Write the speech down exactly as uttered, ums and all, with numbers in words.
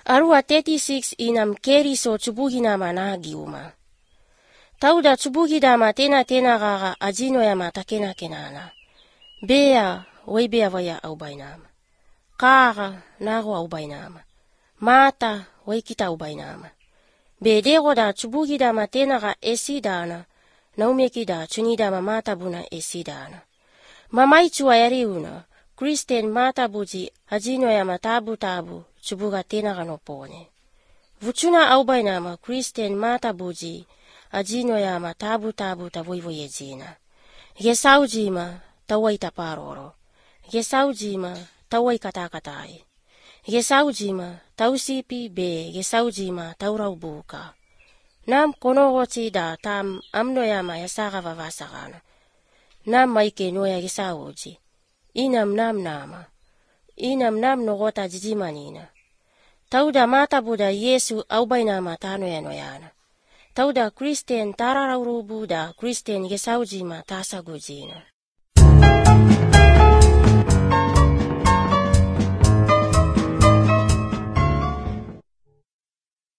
Arua thirty-six inam keriso chubuhinama nagiuma. Tauda chubuhidama tena tena gaga ajino yama takena kenana. Bea waibea vaya aubainama. Kaga nago aubainama. Mata waikita aubainama. Be dego da chubuhidama tena ga esidana. Naumekida chunidama mata buna esidana. Mamaichua yariuna. Kristen mata buji ajino yama tabu tabu. Chubuga tena ganopone. Vuchuna aubainama Kristen mata buji. Ajino yama tabu tabu tavoivoye jina. Gesaujima tawai taparoro. Gesaujima tawai katakatai. Gesaujima tausipi be gesaujima tauraubuka. Nam konogoti da tam amno yama yasaga vavasagana. Nam maike noya gesauji. Inam nam nama. Inam nam nogota jijimanina. Tauda mata buda Yesu aubainama tano yanoyana. Tauda Kristen tararaurubu da Kristen gesaujima tasagujina.